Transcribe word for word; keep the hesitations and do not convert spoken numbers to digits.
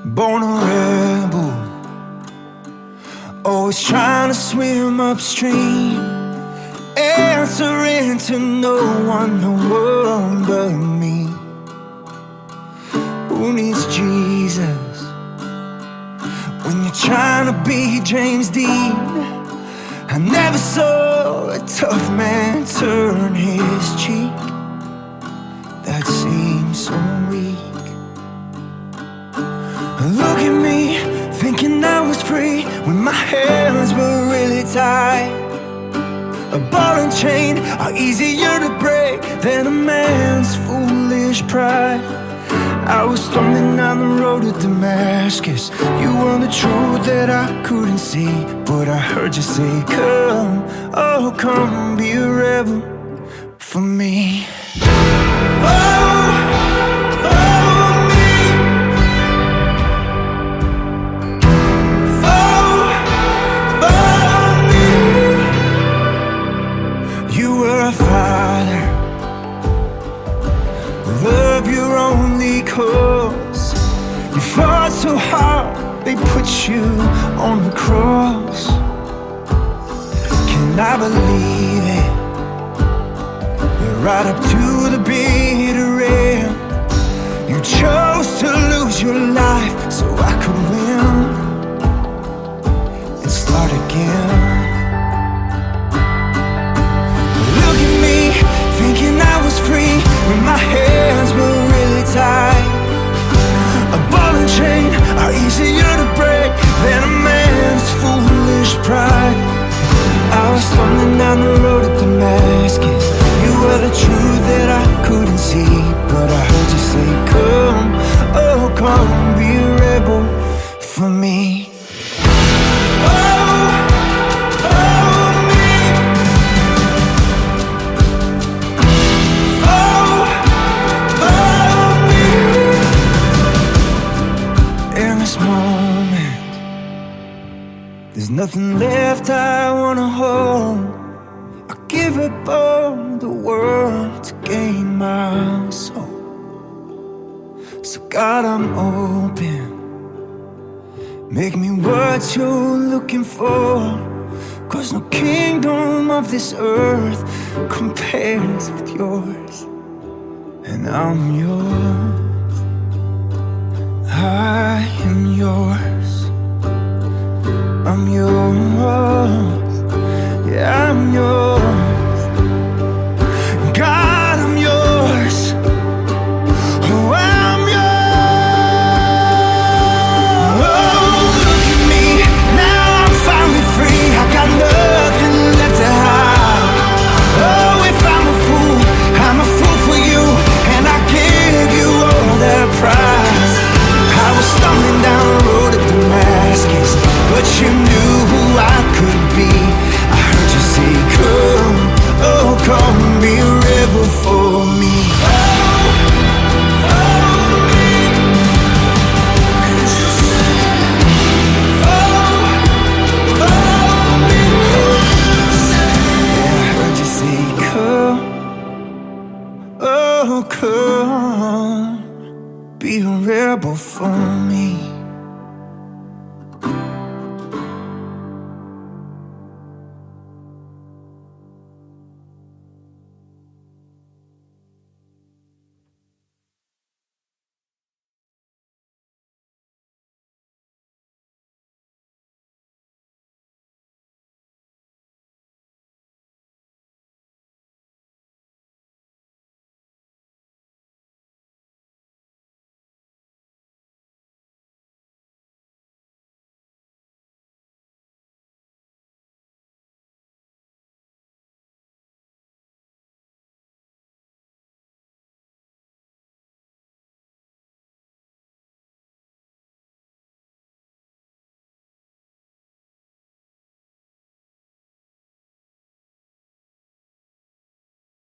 Born a rebel, always trying to swim upstream, answering to no one, no one but me. Who needs Jesus when you're trying to be James Dean? I never saw a tough man turn his cheek. That seems so weak. Look at me, thinking I was free when my hands were really tied. A ball and chain are easier to break than a man's foolish pride. I was stumbling down the road to Damascus. You were the truth that I couldn't see, but I heard you say, come, oh come, be a rebel for me. Oh, Father, love your only cause. You fought so hard, they put you on the cross. Can I believe it? You're right up to the bitter end. You chose to lose your life so I could win and start again. Thinking I was free when my hands were really tied. A ball and chain are easier to break than a man's foolish pride. I was stumbling down the road to Damascus. You were the truth that I couldn't see, but I heard you say, come, oh come, be a rebel for me. There's nothing left I wanna hold. I give up all the world to gain my soul. So God, I'm open. Make me what you're looking for, 'cause no kingdom of this earth compares with yours. And I'm yours, I am yours. I'm yours, yeah, I'm yours. God, I'm yours, oh, I'm yours. Oh, look at me, now I'm finally free. I got nothing left to hide. Oh, if I'm a fool, I'm a fool for you, and I give you all that prize. I was stumbling down the road to Damascus, but you knew who I could be. I heard you say, come, oh come, be a rebel for me. Oh, for me. Oh, for me. Yeah, I heard you say, come, oh come, be a rebel for me.